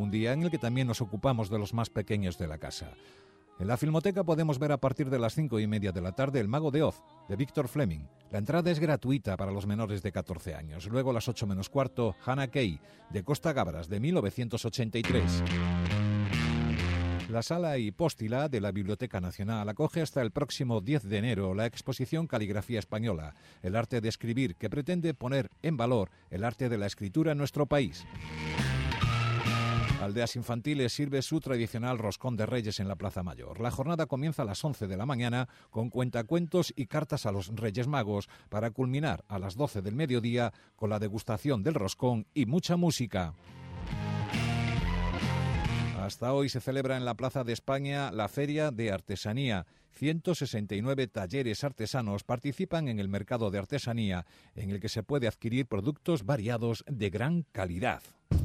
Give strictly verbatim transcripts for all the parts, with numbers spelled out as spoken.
un día en el que también nos ocupamos de los más pequeños de la casa. En la Filmoteca podemos ver a partir de las cinco y media de la tarde El Mago de Oz, de Victor Fleming. La entrada es gratuita para los menores de catorce años. Luego a las ocho menos cuarto, Hannah Kay, de Costa Gabras, de mil novecientos ochenta y tres. La Sala Hipóstila de la Biblioteca Nacional acoge hasta el próximo diez de enero la exposición Caligrafía Española, el arte de escribir, que pretende poner en valor el arte de la escritura en nuestro país. Aldeas Infantiles sirve su tradicional roscón de Reyes en la Plaza Mayor. La jornada comienza a las once de la mañana con cuentacuentos y cartas a los Reyes Magos para culminar a las doce del mediodía con la degustación del roscón y mucha música. Hasta hoy se celebra en la Plaza de España la Feria de Artesanía. ciento sesenta y nueve talleres artesanos participan en el mercado de artesanía, en el que se puede adquirir productos variados de gran calidad.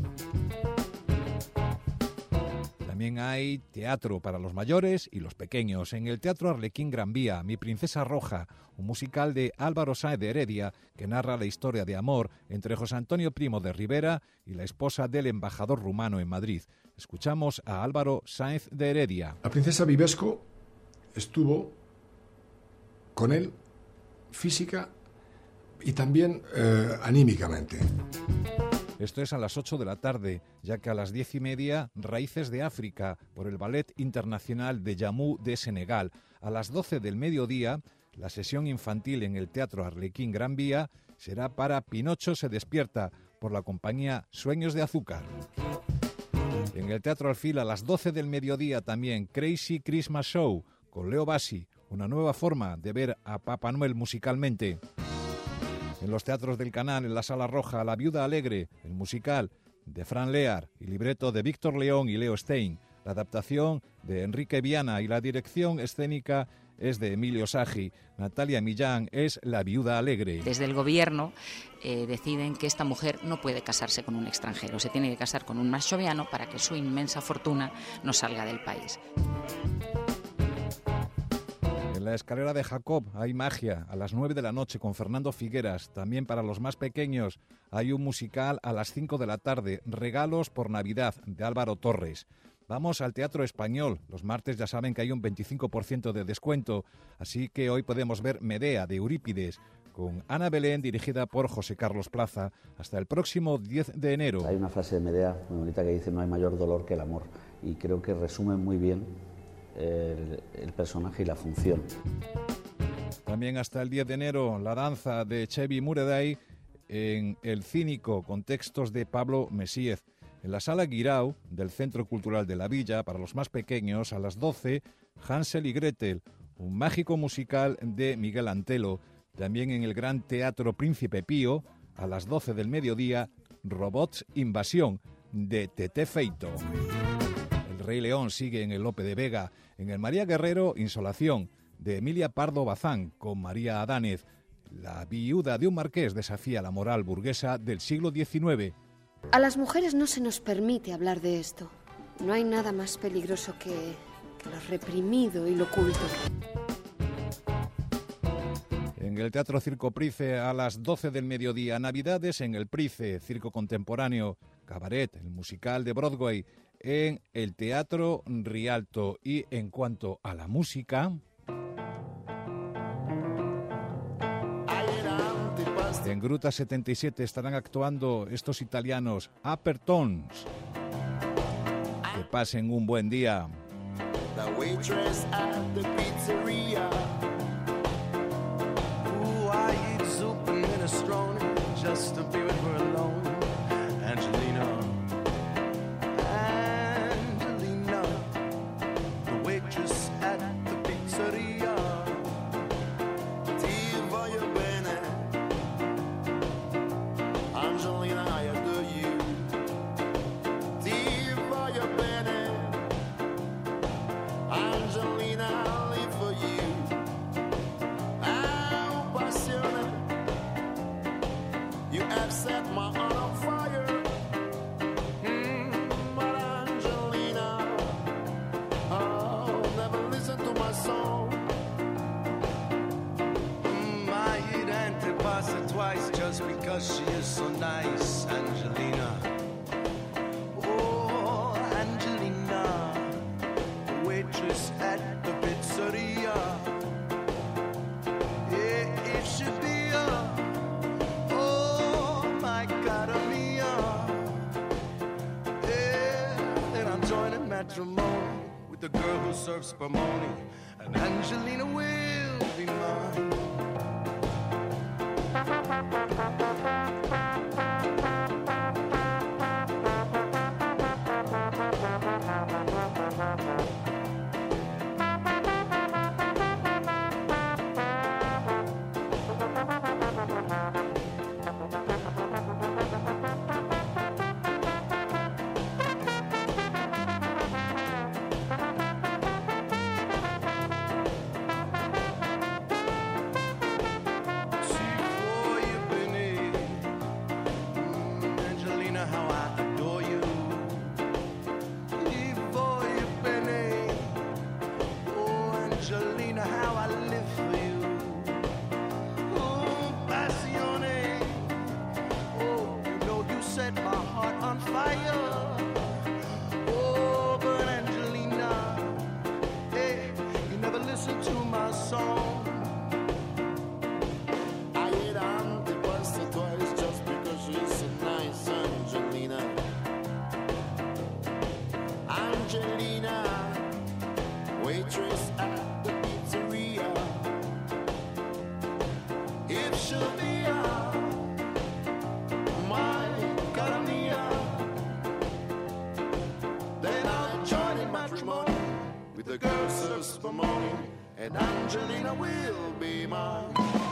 También hay teatro para los mayores y los pequeños. En el Teatro Arlequín Gran Vía, Mi Princesa Roja, un musical de Álvaro Sáenz de Heredia que narra la historia de amor entre José Antonio Primo de Rivera y la esposa del embajador rumano en Madrid. Escuchamos a Álvaro Sáenz de Heredia. La princesa Vivesco estuvo con él física y también eh, anímicamente. Esto es a las ocho de la tarde, ya que a las diez y media, Raíces de África, por el Ballet Internacional de Jammu de Senegal. A las doce del mediodía, la sesión infantil en el Teatro Arlequín Gran Vía será para Pinocho se despierta, por la compañía Sueños de Azúcar. En el Teatro Alfil, a las doce del mediodía también, Crazy Christmas Show, con Leo Bassi, una nueva forma de ver a Papá Noel musicalmente. En los teatros del Canal, en la Sala Roja, La Viuda Alegre, el musical de Fran Lear y libreto de Víctor León y Leo Stein. La adaptación de Enrique Viana y la dirección escénica es de Emilio Sagi. Natalia Millán es La Viuda Alegre. Desde el gobierno eh, deciden que esta mujer no puede casarse con un extranjero, se tiene que casar con un machoviano para que su inmensa fortuna no salga del país. En la Escalera de Jacob hay magia a las nueve de la noche con Fernando Figueras. También para los más pequeños hay un musical a las cinco de la tarde, Regalos por Navidad, de Álvaro Torres. Vamos al Teatro Español. Los martes ya saben que hay un veinticinco por ciento de descuento, así que hoy podemos ver Medea de Eurípides con Ana Belén, dirigida por José Carlos Plaza, hasta el próximo diez de enero. Hay una frase de Medea muy bonita que dice: no hay mayor dolor que el amor, y creo que resume muy bien El, el personaje y la función. También hasta el diez de enero, la danza de Chevy Mureday en El Cínico, con textos de Pablo Mesíez. En la Sala Guirao del Centro Cultural de la Villa, para los más pequeños, a las doce, Hansel y Gretel, un mágico musical de Miguel Antelo. También en el Gran Teatro Príncipe Pío, a las doce del mediodía, Robots Invasión, de Tete Feito. Rey León sigue en el Lope de Vega. En el María Guerrero, Insolación, de Emilia Pardo Bazán, con María Adánez. La viuda de un marqués desafía la moral burguesa del siglo diecinueve. A las mujeres no se nos permite hablar de esto. No hay nada más peligroso que, que lo reprimido y lo oculto. En el Teatro Circo Price, a las doce del mediodía, Navidades en el Price, Circo Contemporáneo, Cabaret, el musical de Broadway, en el Teatro Rialto. Y en cuanto a la música, en Gruta setenta y siete estarán actuando estos italianos Upper Tones. Que pasen un buen día. The waitress at the pizzeria, ooh, I eat soup and minestrone just to be with her alone. Angelina, Angelina, the waitress at the pizzeria. Ti voglio bene, Angelina, I adore you. Ti voglio bene, Angelina, I live for you. Oh, passione, you have set my heart matrimony with the girl who serves spumoni, and Angelina will be mine. The girl serves spumoni, and Angelina will be mine.